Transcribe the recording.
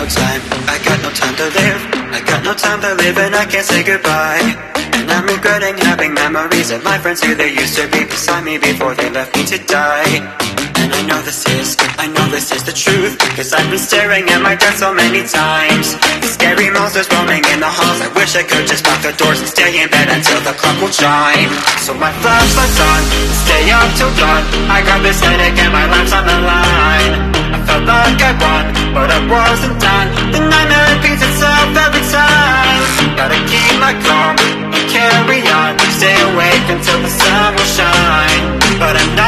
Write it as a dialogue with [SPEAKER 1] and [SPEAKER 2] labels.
[SPEAKER 1] got no time to live. I got no time to live and I can't say goodbye. And I'm regretting having memories of my friends who they used to be beside me before they left me to die. And I know this is the truth, cause I've been staring at my death so many times. Scary monsters roaming in the halls. I wish I could just lock the doors and stay in bed until the clock will chime. So my flashlight's on, stay up till dawn. I got this headache and my life's on the line. I felt like I won, but I wasn't done. The nightmare repeats itself every time. Gotta keep my calm and carry on. Stay awake until the sun will shine. But I'm not